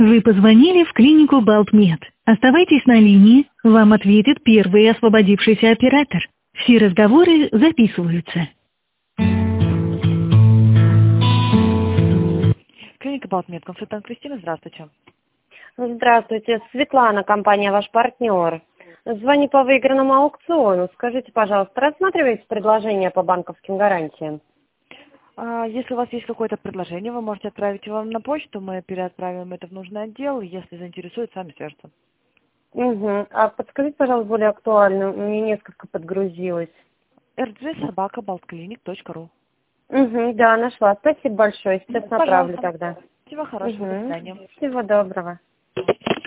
Вы позвонили в клинику Балтмед. Оставайтесь на линии, вам ответит первый освободившийся оператор. Все разговоры записываются. Клиника Балтмед, консультант Кристина, здравствуйте. Здравствуйте, Светлана, компания «Ваш партнер». Звоню по выигранному аукциону. Скажите, пожалуйста, рассматриваете предложение по банковским гарантиям? Если у вас есть какое-то предложение, вы можете отправить его на почту, мы переотправим это в нужный отдел, если заинтересует, сами свяжутся. Угу. А подскажите, пожалуйста, более актуально, мне несколько подгрузилось. rg@baltclinic.ru. Угу, да, нашла. Спасибо большое, сейчас направлю Пожалуйста. тогда. Всего хорошего, до свидания. Всего доброго.